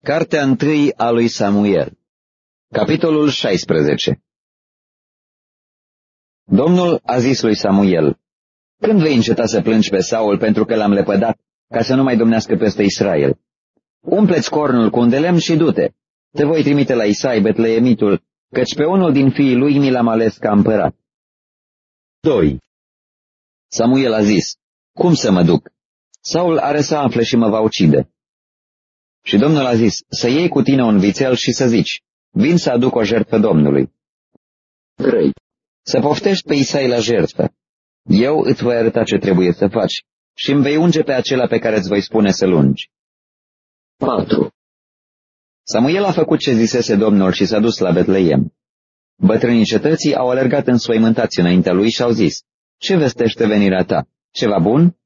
Cartea întâi a lui Samuel, capitolul 16. Domnul a zis lui Samuel: când vei înceta să plângi pe Saul pentru că l-am lepădat, ca să nu mai domnească peste Israel? Umple-ți cornul cu un de lemn și du-te. Te voi trimite la Isai, Betleemitul, căci pe unul din fiii lui mi l-am ales ca împărat. 2. Samuel a zis: cum să mă duc? Saul are să afle și mă va ucide. Și Domnul a zis: să iei cu tine un vițel și să zici: vin să aduc o jertfă Domnului. 3. Să poftești pe Isai la jertfă. Eu îți voi arăta ce trebuie să faci și îmi vei unge pe acela pe care îți voi spune să-l ungi. 4. Samuel a făcut ce zisese Domnul și s-a dus la Betleem. Bătrânii cetății au alergat înspăimântați înaintea lui și au zis: ce vestește venirea ta? Ceva bun?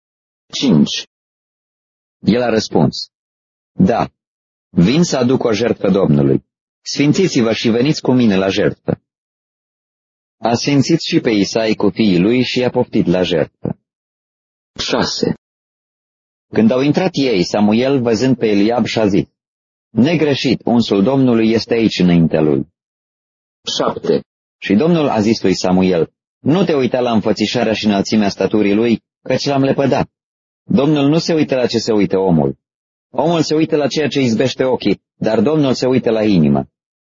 5. El a răspuns: da, vin să aduc o jertfă Domnului. Sfințiți-vă și veniți cu mine la jertfă. A sfințit și pe Isai cu fiii lui și i-a poftit la jertfă. 6. Când au intrat ei, Samuel, văzând pe Eliab, și-a zis: negreșit, unsul Domnului este aici înaintea lui. 7. Și Domnul a zis lui Samuel: nu te uita la înfățișarea și înălțimea staturii lui, căci l-am lepădat. Domnul nu se uită la ce se uită omul. Omul se uită la ceea ce izbește ochii, dar Domnul se uită la inimă.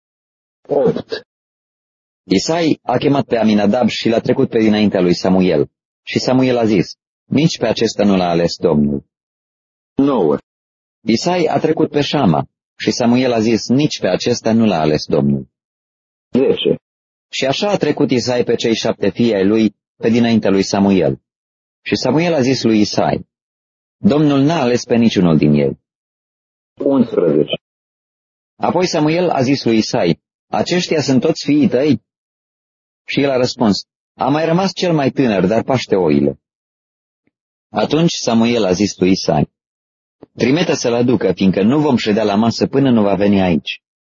8. Isai a chemat pe Aminadab și l-a trecut pe dinaintea lui Samuel. Și Samuel a zis: nici pe acesta nu l-a ales Domnul. 9. Isai a trecut pe Șama și Samuel a zis: nici pe acesta nu l-a ales Domnul. 10. Și așa a trecut Isai pe cei 7 fii ai lui pe dinaintea lui Samuel. Și Samuel a zis lui Isai: Domnul n-a ales pe niciunul din ei. 11. Apoi Samuel a zis lui Isai: aceștia sunt toți fiii tăi? Și el a răspuns: a mai rămas cel mai tânăr, dar paște oile. Atunci Samuel a zis lui Isai: trimite să-l aducă, fiindcă nu vom ședea la masă până nu va veni aici.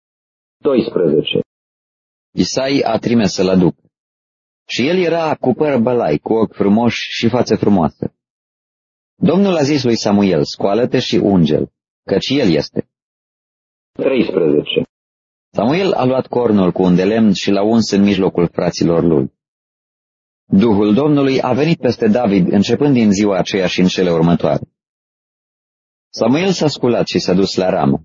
12. Isai a trimis să-l aducă. Și el era cu păr bălai, cu ochi frumoși și față frumoasă. Domnul a zis lui Samuel: scoală-te și unge-l, căci el este. 13. Samuel a luat cornul cu un de lemn și l-a uns în mijlocul fraților lui. Duhul Domnului a venit peste David începând din ziua aceea și în cele următoare. Samuel s-a sculat și s-a dus la Rama.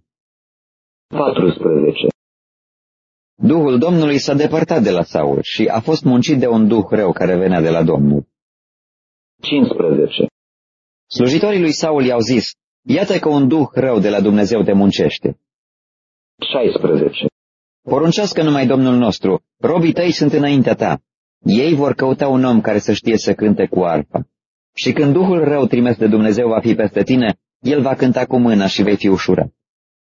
14. Duhul Domnului s-a depărtat de la Saul și a fost muncit de un duh rău care venea de la Domnul. 15. Slujitorii lui Saul i-au zis: iată că un duh rău de la Dumnezeu te muncește. 16. Poruncească numai Domnul nostru, robii tăi sunt înaintea ta. Ei vor căuta un om care să știe să cânte cu arfa. Și când duhul rău trimis de Dumnezeu va fi peste tine, el va cânta cu mâna și vei fi ușurat.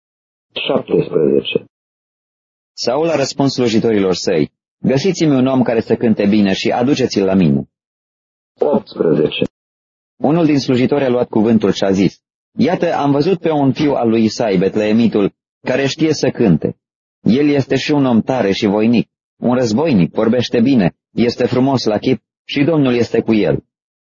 17. Saul a răspuns slujitorilor săi: găsiți-mi un om care să cânte bine și aduceți-l la mine. 18. Unul din slujitori a luat cuvântul și a zis: iată, am văzut pe un fiu al lui Isai, Betleemitul, care știe să cânte. El este și un om tare și voinic, un războinic, vorbește bine, este frumos la chip și Domnul este cu el.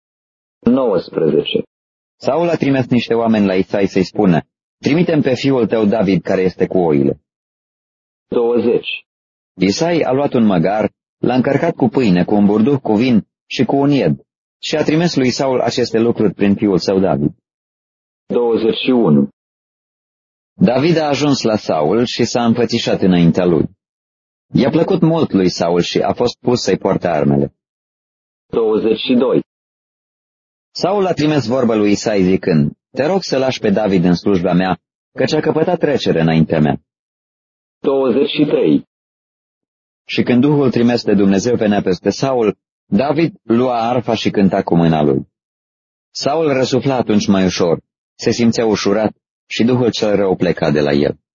19. Saul a trimis niște oameni la Isai să-i spună: trimite-mi pe fiul tău David care este cu oile. 20. Isai a luat un măgar, l-a încărcat cu pâine, cu un burduc cu vin și cu un ied și a trimis lui Saul aceste lucruri prin fiul său David. 21. David a ajuns la Saul și s-a înfățișat înaintea lui. I-a plăcut mult lui Saul și a fost pus să-i poarte armele. 22. Saul a trimis vorbă lui Isai zicând: te rog să lași pe David în slujba mea, căci a căpătat trecere înaintea mea. 23. Și când Duhul trimis de Dumnezeu venea peste Saul, David lua arfa și cânta cu mâna lui. Saul răsufla atunci mai ușor, se simțea ușurat și Duhul cel rău pleca de la el.